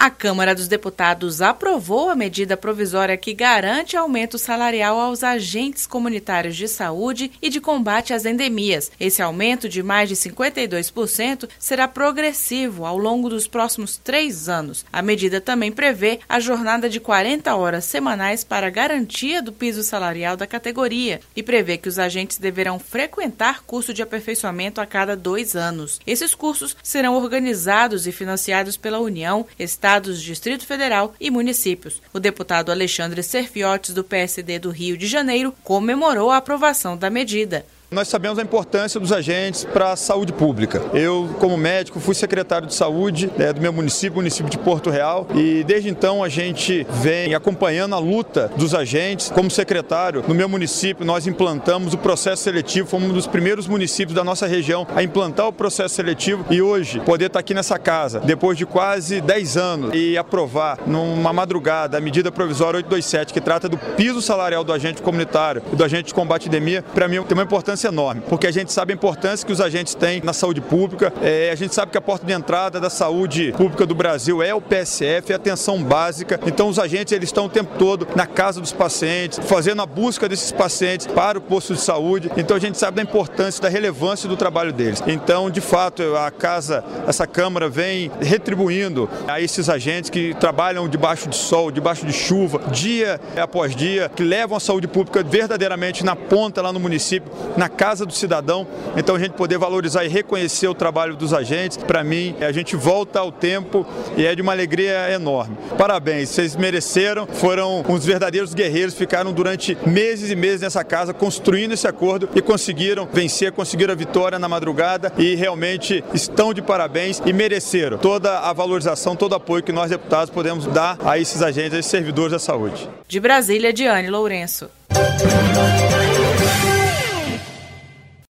A Câmara dos Deputados aprovou a medida provisória que garante aumento salarial aos agentes comunitários de saúde e de combate às endemias. Esse aumento de mais de 52% será progressivo ao longo dos próximos 3 anos. A medida também prevê a jornada de 40 horas semanais para garantia do piso salarial da categoria e prevê que os agentes deverão frequentar curso de aperfeiçoamento a cada 2 anos. Esses cursos serão organizados e financiados pela União, Estados, Distrito Federal e municípios. O deputado Alexandre Serfiotis, do PSD do Rio de Janeiro, comemorou a aprovação da medida. Nós sabemos a importância dos agentes para a saúde pública. Eu, como médico, fui secretário de saúde do meu município, município de Porto Real, e desde então a gente vem acompanhando a luta dos agentes. Como secretário, no meu município, nós implantamos o processo seletivo, fomos um dos primeiros municípios da nossa região a implantar o processo seletivo e hoje poder estar aqui nessa casa, depois de quase 10 anos, e aprovar numa madrugada a medida provisória 827, que trata do piso salarial do agente comunitário e do agente de combate à endemia, para mim tem uma importância enorme, porque a gente sabe a importância que os agentes têm na saúde pública, a gente sabe que a porta de entrada da saúde pública do Brasil é o PSF, é a atenção básica, então os agentes eles estão o tempo todo na casa dos pacientes, fazendo a busca desses pacientes para o posto de saúde, então a gente sabe da importância, da relevância do trabalho deles. Então, de fato, essa Câmara vem retribuindo a esses agentes que trabalham debaixo de sol, debaixo de chuva, dia após dia, que levam a saúde pública verdadeiramente na ponta lá no município, na casa do cidadão, então a gente poder valorizar e reconhecer o trabalho dos agentes, para mim, a gente volta ao tempo e é de uma alegria enorme. Parabéns, vocês mereceram, foram uns verdadeiros guerreiros, ficaram durante meses e meses nessa casa construindo esse acordo e conseguiram vencer, conseguiram a vitória na madrugada e realmente estão de parabéns e mereceram toda a valorização, todo o apoio que nós deputados podemos dar a esses agentes, a esses servidores da saúde. De Brasília, Diane Lourenço.